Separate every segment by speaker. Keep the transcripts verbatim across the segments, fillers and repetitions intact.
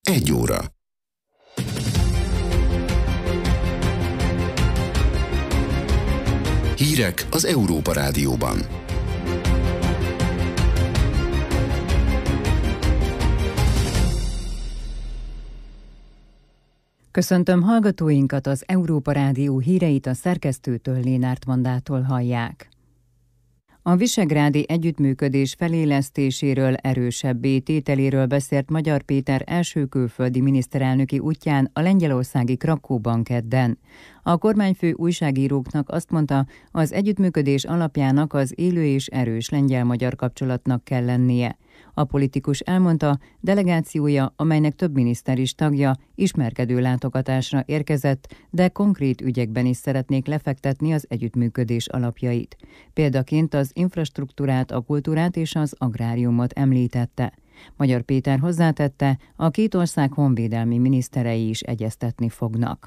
Speaker 1: egy óra. Hírek az Európa Rádióban.
Speaker 2: Köszöntöm hallgatóinkat, az Európa Rádió híreit a szerkesztőtől, Lénárt Mandától hallják. A visegrádi együttműködés felélesztéséről, erősebbé tételéről beszélt Magyar Péter első külföldi miniszterelnöki útján a lengyelországi Krakóban kedden. A kormányfő újságíróknak azt mondta, az együttműködés alapjának az élő és erős lengyel-magyar kapcsolatnak kell lennie. A politikus elmondta, delegációja, amelynek több miniszter is tagja, ismerkedő látogatásra érkezett, de konkrét ügyekben is szeretnék lefektetni az együttműködés alapjait. Példaként az infrastruktúrát, a kultúrát és az agráriumot említette. Magyar Péter hozzátette, a két ország honvédelmi miniszterei is egyeztetni fognak.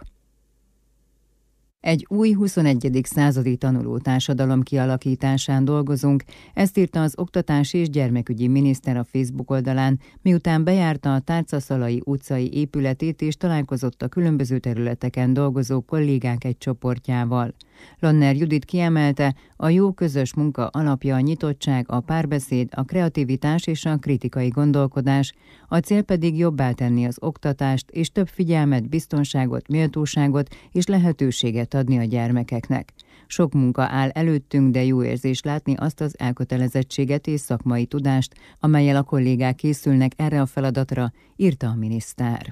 Speaker 2: Egy új huszonegyedik századi tanulótársadalom kialakításán dolgozunk, ezt írta az Oktatási és Gyermekügyi Miniszter a Facebook oldalán, miután bejárta a Tárcaszalai utcai épületét és találkozott a különböző területeken dolgozó kollégák egy csoportjával. Lanner Judit kiemelte, a jó közös munka alapja a nyitottság, a párbeszéd, a kreativitás és a kritikai gondolkodás, a cél pedig jobbá tenni az oktatást és több figyelmet, biztonságot, méltóságot és lehetőséget adni a gyermekeknek. Sok munka áll előttünk, de jó érzés látni azt az elkötelezettséget és szakmai tudást, amellyel a kollégák készülnek erre a feladatra, írta a miniszter.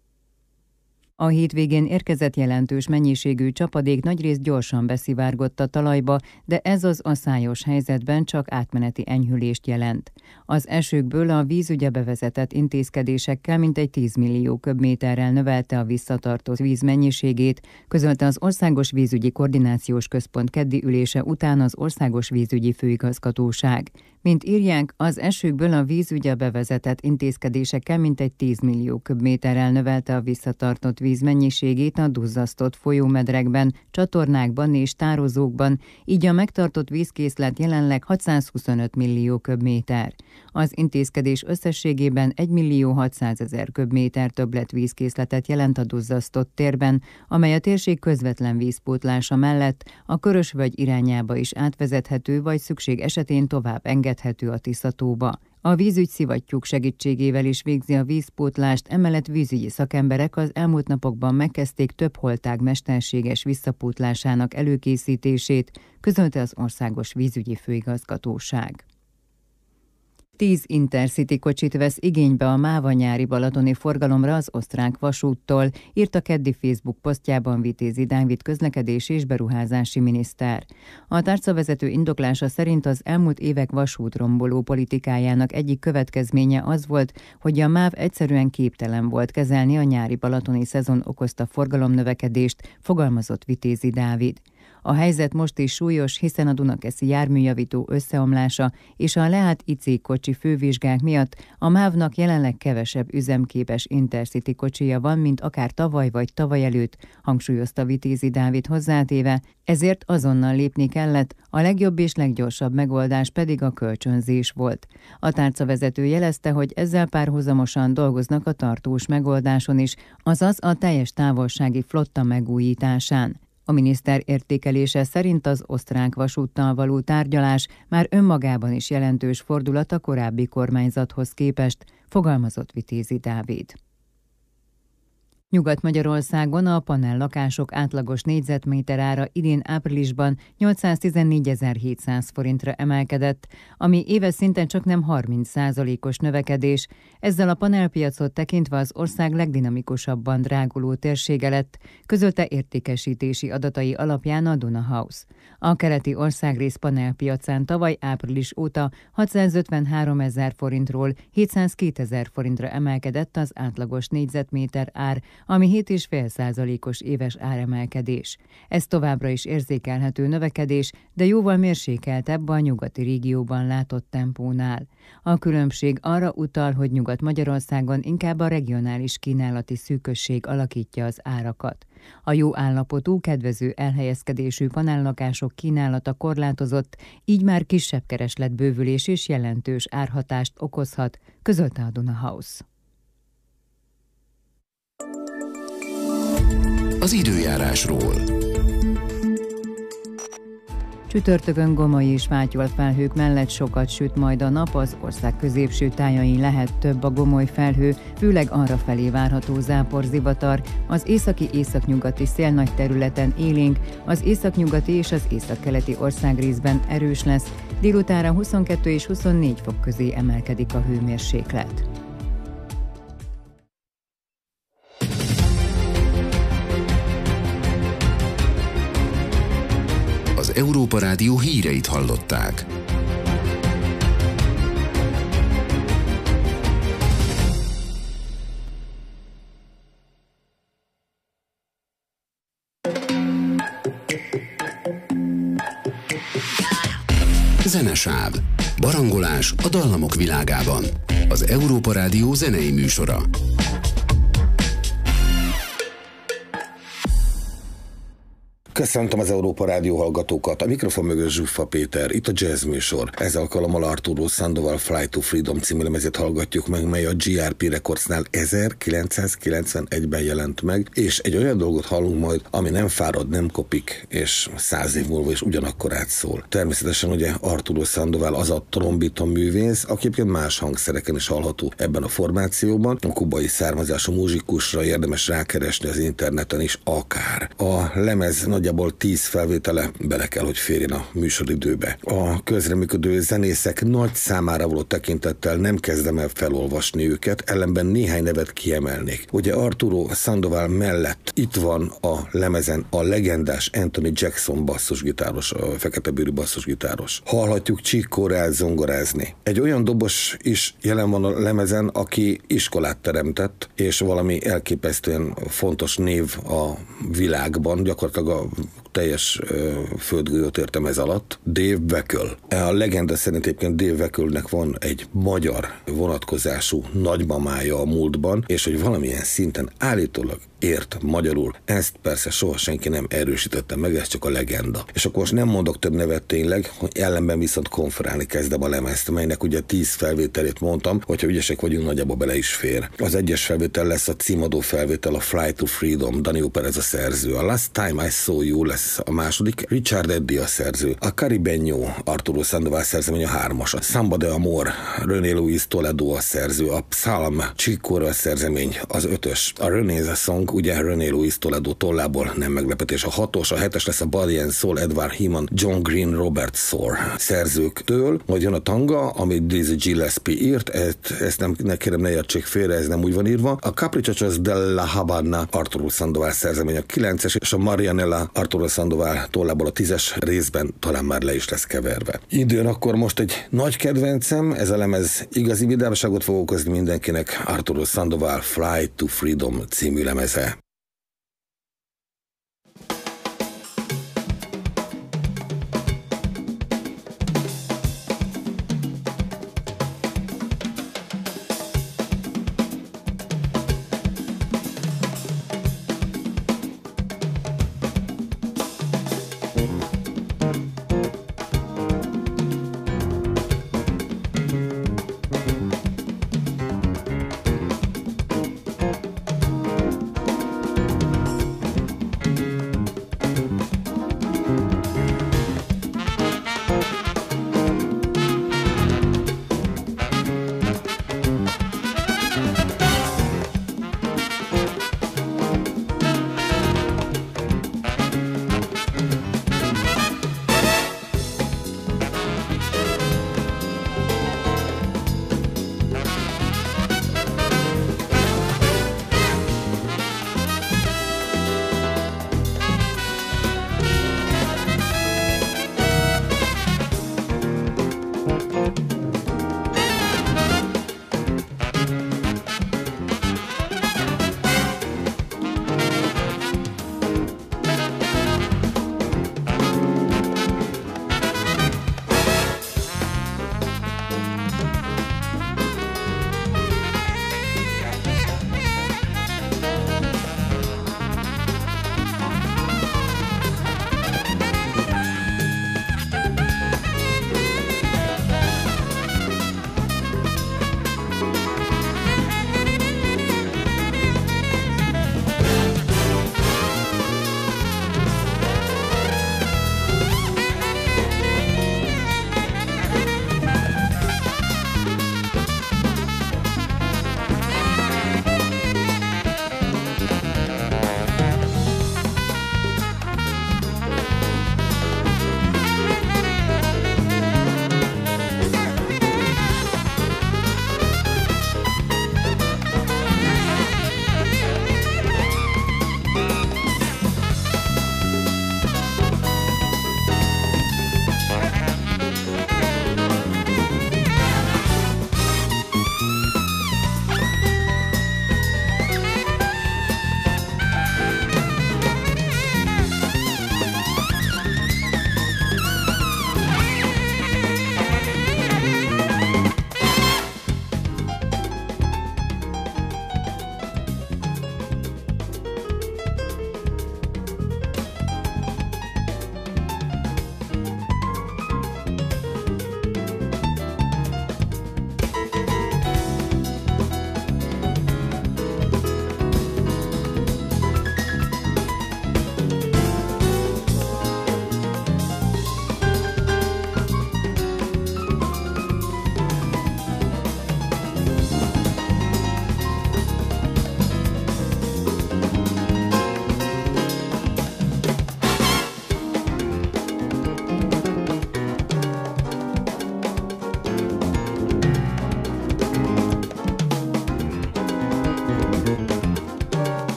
Speaker 2: A hétvégén érkezett jelentős mennyiségű csapadék nagyrészt gyorsan beszivárgott a talajba, de ez az aszályos helyzetben csak átmeneti enyhülést jelent. Az esőkből a vízügye bevezetett intézkedésekkel mintegy tíz millió köbméterrel növelte a visszatartó víz mennyiségét, közölte az Országos Vízügyi Koordinációs Központ keddi ülése után az Országos Vízügyi Főigazgatóság. Mint írják, az esőkből a vízügye bevezetett intézkedésekkel mintegy tíz millió köbméterrel növelte a visszatartott víz mennyiségét a duzzasztott folyómedrekben, csatornákban és tározókban, így a megtartott vízkészlet jelenleg hatszázhuszonöt millió köbméter. Az intézkedés összességében egy millió hatszázezer köbméter többlet vízkészletet jelent a duzzasztott térben, amely a térség közvetlen vízpótlása mellett a Körösvölgy irányába is átvezethető, vagy szükség esetén tovább engedhető a Tiszatóba. A vízügy szivattyúk segítségével is végzi a vízpótlást, emellett vízügyi szakemberek az elmúlt napokban megkezdték több holtág mesterséges visszapótlásának előkészítését, közölte az Országos Vízügyi Főigazgatóság. Tíz Intercity kocsit vesz igénybe a MÁV nyári balatoni forgalomra az osztrák vasúttól, írta keddi Facebook posztjában Vitézi Dávid közlekedési és beruházási miniszter. A tárcavezető indoklása szerint az elmúlt évek vasútromboló politikájának egyik következménye az volt, hogy a MÁV egyszerűen képtelen volt kezelni a nyári balatoni szezon okozta forgalomnövekedést, fogalmazott Vitézi Dávid. A helyzet most is súlyos, hiszen a Dunakeszi járműjavító összeomlása és a leállt i cé kocsi fővizsgák miatt a MÁV-nak jelenleg kevesebb üzemképes Intercity kocsija van, mint akár tavaly vagy tavaly előtt, hangsúlyozta Vitézi Dávid hozzátéve, ezért azonnal lépni kellett, a legjobb és leggyorsabb megoldás pedig a kölcsönzés volt. A tárcavezető jelezte, hogy ezzel párhuzamosan dolgoznak a tartós megoldáson is, azaz a teljes távolsági flotta megújításán. A miniszter értékelése szerint az osztrák vasúttal való tárgyalás már önmagában is jelentős fordulat a korábbi kormányzathoz képest, fogalmazott Vitézi Dávid. Nyugat-Magyarországon a panellakások átlagos négyzetméter ára idén áprilisban nyolcszáztizennégyezer-hétszáz forintra emelkedett, ami éves szinten csaknem harminc százalékos növekedés, ezzel a panelpiacot tekintve az ország legdinamikusabban dráguló térsége lett, közölte értékesítési adatai alapján a Duna House. A keleti országrész panelpiacán tavaly április óta hatszázötvenháromezer forintról hétszázkétezer forintra emelkedett az átlagos négyzetméter ár, ami hét egész öt százalékos éves áremelkedés. Ez továbbra is érzékelhető növekedés, de jóval mérsékeltebb a nyugati régióban látott tempónál. A különbség arra utal, hogy Nyugat-Magyarországon inkább a regionális kínálati szűkösség alakítja az árakat. A jó állapotú, kedvező elhelyezkedésű panellakások kínálata korlátozott, így már kisebb keresletbővülés és jelentős árhatást okozhat, közölte a Duna House.
Speaker 1: az időjárásról.
Speaker 2: Csütörtökön gomoly és fátyolt felhők mellett sokat süt majd a nap, az ország középső tájain lehet több a gomoly felhő, főleg arrafelé várható záporzivatar, az északi északnyugati szél nagy területen élénk, az északnyugati és az északkeleti országrészben erős lesz, délutánra huszonkettő és huszonnégy fok közé emelkedik a hőmérséklet.
Speaker 1: Az Európa Rádió híreit hallották. Zenesáv. Barangolás a dallamok világában. Az Európa Rádió zenei műsora.
Speaker 3: Köszöntöm az Európa Rádió hallgatókat, a mikrofon mögött Zsuffa Péter, itt a Jazz műsor. Ez alkalommal Arturo Sandoval Fly to Freedom című lemezét hallgatjuk meg, mely a gé er pé Recordsnál ezerkilencszázkilencvenegyben jelent meg, és egy olyan dolgot hallunk majd, ami nem fárad, nem kopik, és száz év múlva is ugyanakkor átszól. Természetesen ugye Arturo Sandoval az a trombita művész, aki egyébként más hangszereken is hallható ebben a formációban. A kubai származású muzsikusra érdemes rákeresni az interneten is akár. A lemez nagyjából tíz felvétele bele kell, hogy férjen a műsoridőbe. A közreműködő zenészek nagy számára való tekintettel nem kezdem el felolvasni őket, ellenben néhány nevet kiemelnék. Ugye Arturo Sandoval mellett itt van a lemezen a legendás Anthony Jackson basszusgitáros, a feketebőrű basszusgitáros. Hallhatjuk Chick Coreát zongorázni. Egy olyan dobos is jelen van a lemezen, aki iskolát teremtett, és valami elképesztően fontos név a világban, gyakorlatilag a teljes uh, földgolyót értem ez alatt, Dave Weckl. A legenda szerint egyébként Dave Weckl-nek van egy magyar vonatkozású nagymamája a múltban, és hogy valamilyen szinten állítólag ért magyarul. Ezt persze soha senki nem erősítette meg, ez csak a legenda. És akkor most nem mondok több nevet tényleg, hogy ellenben viszont konferálni kezdem a lemezt, melynek ugye tíz felvételét mondtam, hogyha ügyesek vagyunk, nagyjából bele is fér. Az egyes felvétel lesz a címadó felvétel, a Fly to Freedom, Daniel Perez a szerző. A Last Time I Saw You lesz a második, Richard Eddy a szerző. A Caribeño, Arturo Sandoval szerzemény a hármas. A Samba de Amor, René Luis Toledo a szerző. A Psalm, Chick Corea a szerzemény az ötös. A René's a Song, ugye René Luis Toledo tollából nem meglepetés. A hatos, a hetes lesz a Body and Soul, Edward Heeman, John Green, Robert Soar szerzőktől. Majd jön a tanga, amit Dizzy Gillespie írt, ezt, ezt nem, ne kérem, ne értsék félre, ez nem úgy van írva. A Caprichos della Habana, Arturo Sandoval szerzemény a kilences, és a Marianella, Arturo Sandoval tollából a tízes részben talán már le is lesz keverve. Időn akkor most egy nagy kedvencem, ez a lemez igazi vidámságot fog okozni mindenkinek, Arturo Sandoval Fly to Freedom című lemeze.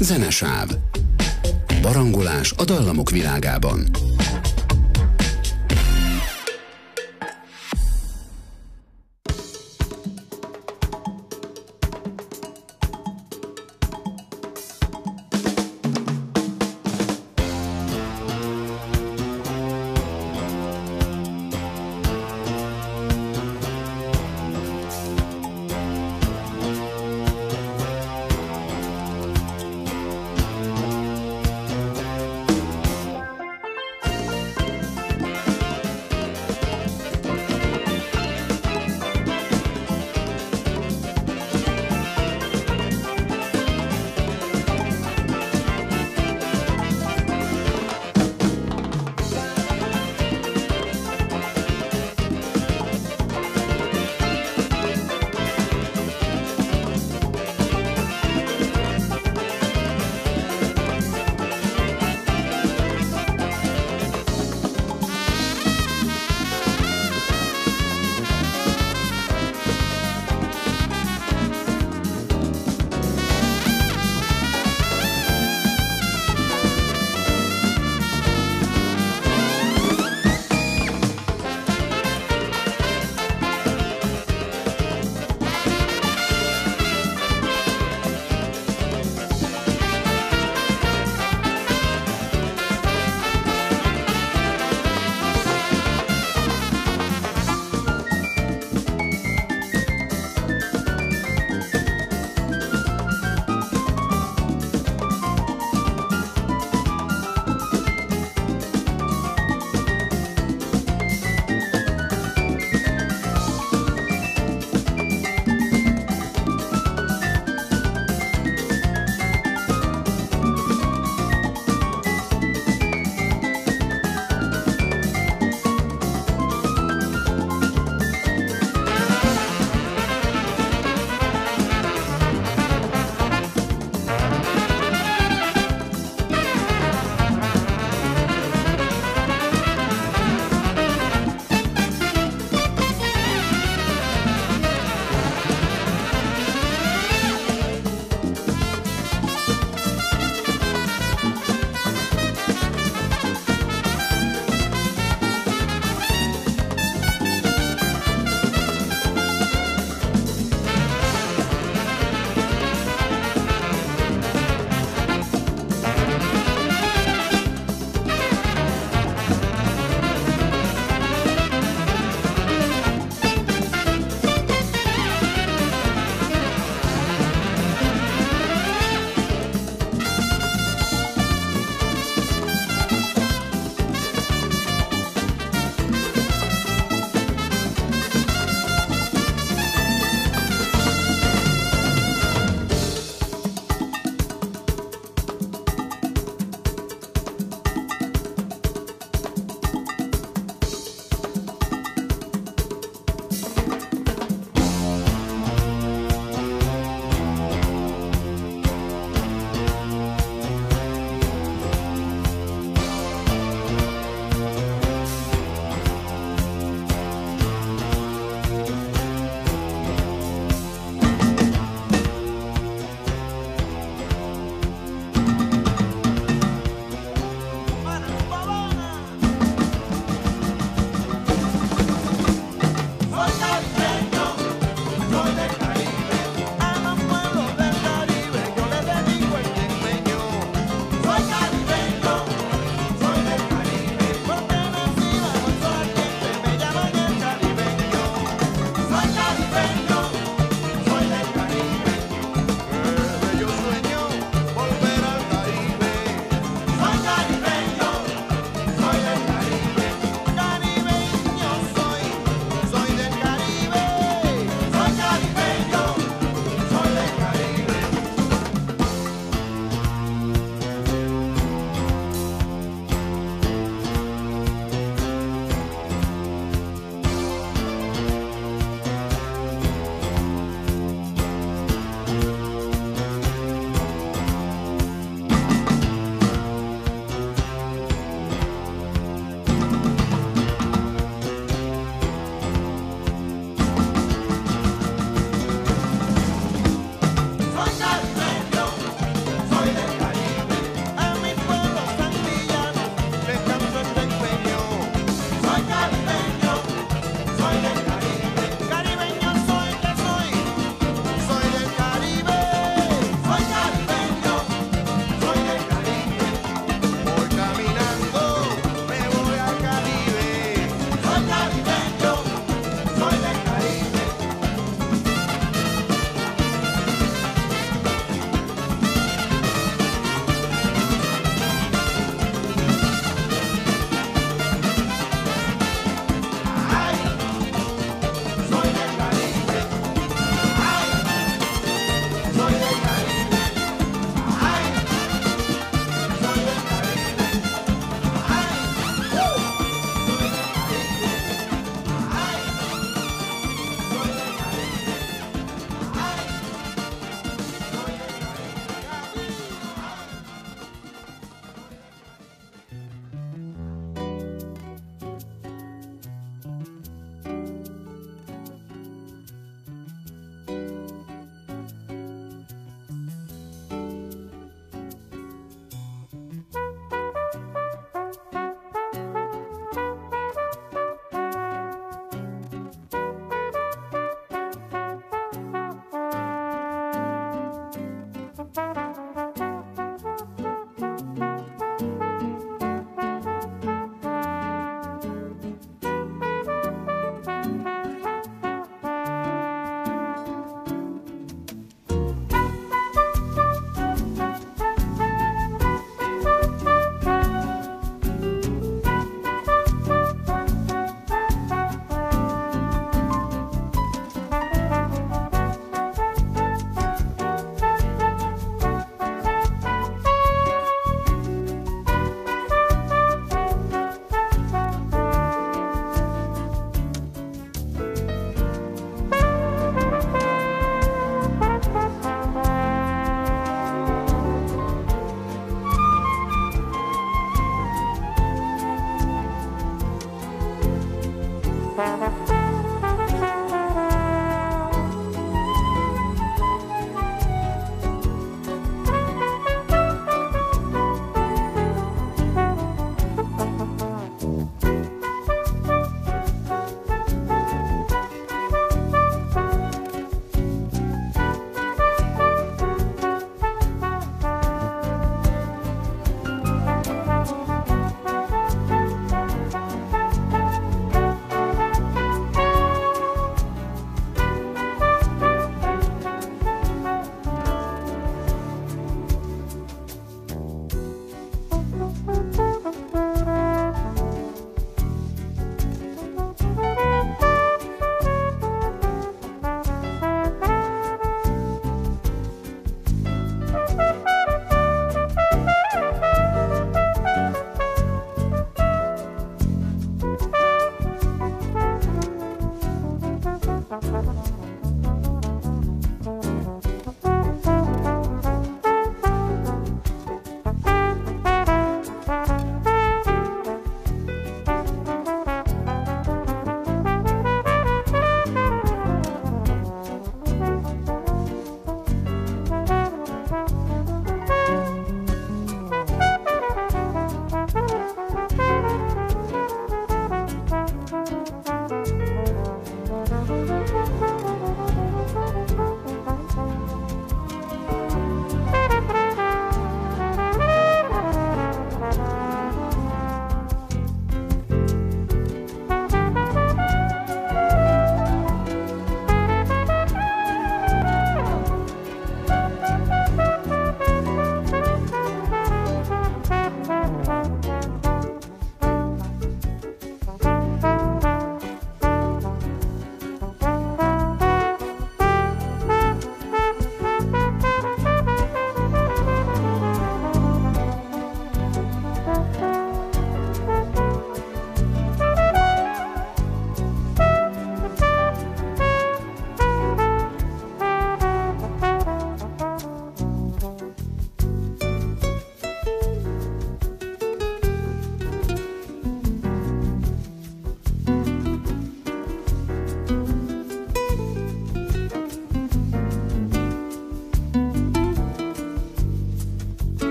Speaker 1: Zenesáv. Barangolás a dallamok világában.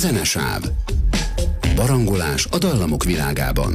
Speaker 1: Zenesáv. Barangolás a dallamok világában.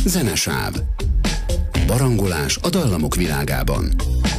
Speaker 1: Zenesáv. Barangolás a dallamok világában.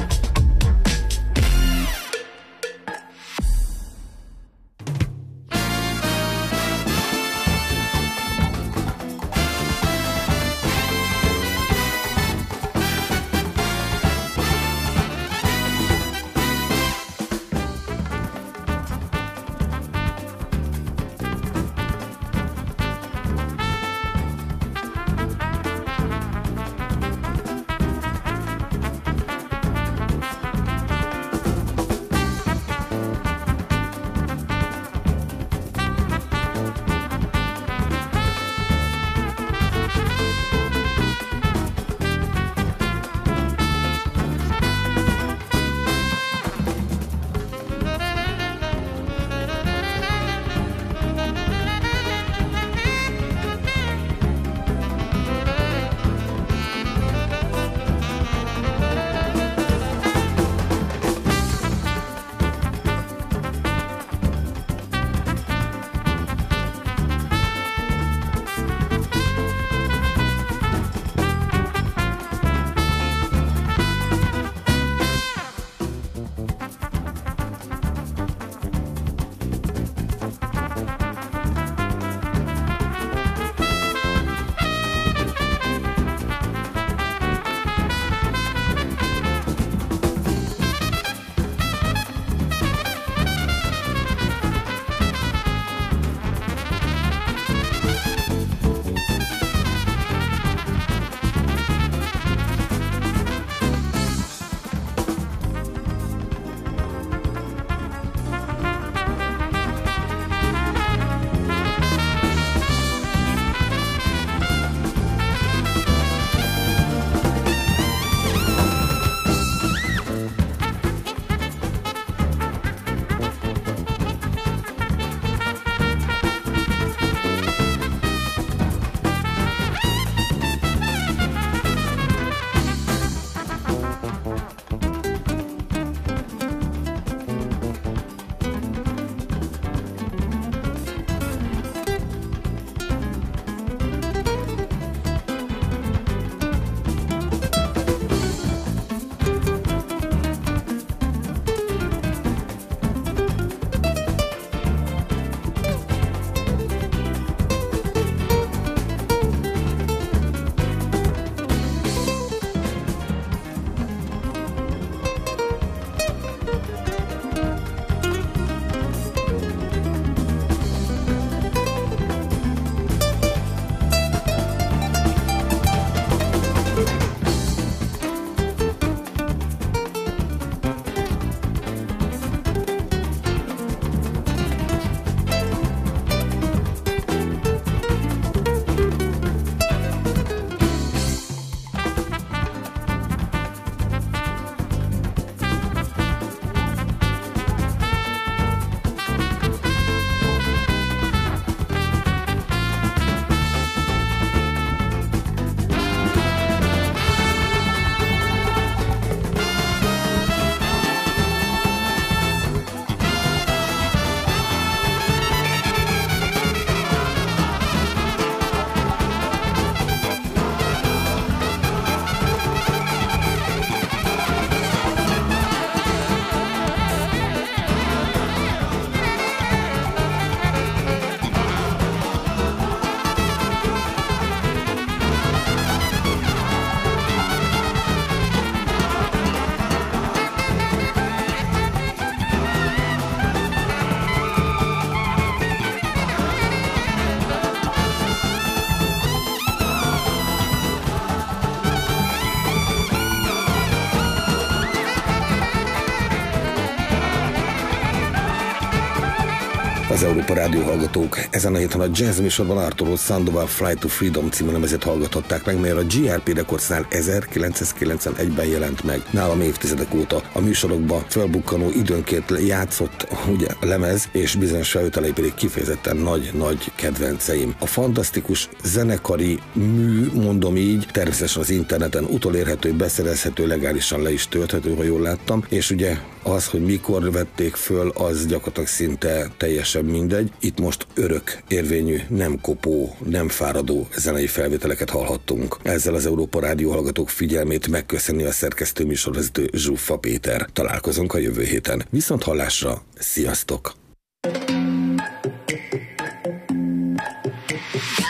Speaker 3: Az Európa Rádió hallgatók ezen a héten a jazz műsorban Arturo Sandoval Flight to Freedom című lemezét hallgathatták meg, mely a gé er pé Recordsnál ezerkilencszázkilencvenegyben jelent meg. Nálam évtizedek óta a műsorokban felbukkanó, időnként játszott ugye a lemez, és bizonyos felvételei pedig kifejezetten nagy-nagy kedvenceim. A fantasztikus zenekari mű, mondom így, természetesen az interneten utolérhető, beszerezhető, legálisan le is tölthető, ha jól láttam, és ugye Az, hogy mikor vették föl, az gyakorlatilag szinte teljesen mindegy. Itt most örök érvényű, nem kopó, nem fáradó zenei felvételeket hallhattunk. Ezzel az Európa Rádió hallgatók figyelmét megköszöni a szerkesztő műsorvezető Zsuffa Péter. Találkozunk a jövő héten. Viszont hallásra, sziasztok!